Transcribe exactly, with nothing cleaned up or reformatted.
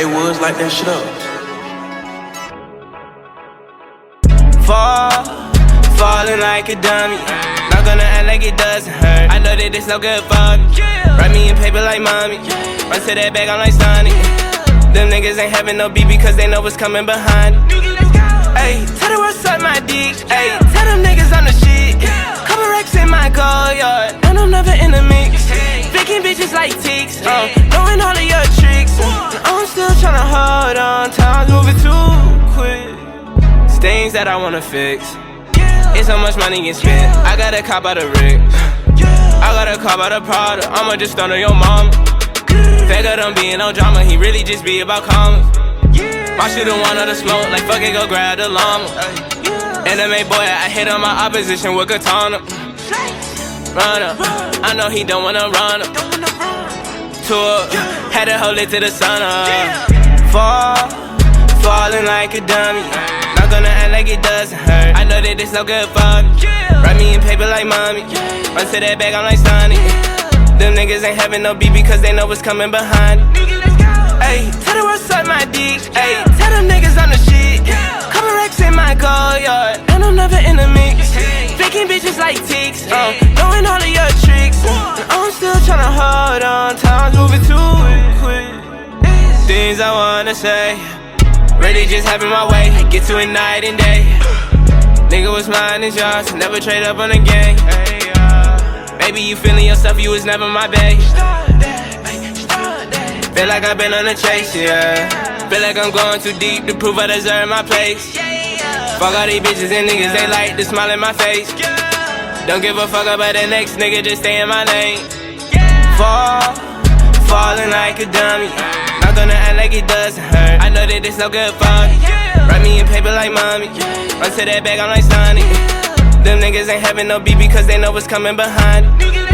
Hey, Woods, light that shit up. Fall, falling like a dummy. Not gonna act like it doesn't hurt. I know that it's no good for me. Write me in paper like mommy. Run to that bag, I'm like Sonic. Them niggas ain't having no beat because they know what's coming behind it. Ayy, tell the world suck my dick. Ayy, tell them niggas I'm the shit. Couple racks in my car yard, and I'm never in the mix. Picking bitches like ticks, uh, knowing all of your tricks. I'm still tryna hold on, time's moving too quick. It's things that I wanna fix. It's so much money get spent. I got a cop by the rig. I got a car by the Prada. I'ma just stun on your mama. Figure don't be in no drama. He really just be about commas. My shit don't want her to smoke. Like fuck it, go grab the llama. M M A boy, I hit on my opposition with katana. Run up, I know he don't wanna run up. Tour, had to hold it to the sun up. Fall, falling like a dummy. Not gonna act like it doesn't hurt. I know that it's no good for me. Write me in paper like mommy. Run to that bag, I'm like Sonic. Them niggas ain't having no beat because they know what's coming behind it. Ayy, tell the world suck my dick. Ayy, tell them niggas I'm the shit. Couple racks in my car yard, and I'm never in the mix. Picking bitches like ticks, uh, knowing all of your tricks. I'm still tryna hold on, time's moving too quick. Things I wanna say, really just having my way. Get to it night and day. Nigga, what's mine is yours, never trade up on the game. Baby, you feeling yourself, you was never my babe. Feel like I've been on a chase, yeah. Feel like I'm going too deep to prove I deserve my place. Fuck all these bitches and niggas, they like to smile in my face. Don't give a fuck about the next nigga, just stay in my lane. Fall, falling like a dummy. Not gonna act like it doesn't hurt. I know that it's no good for me. Write me in paper like mommy. Run to that bag, I'm like Sonic. Them niggas ain't having no beat because they know what's coming behind it.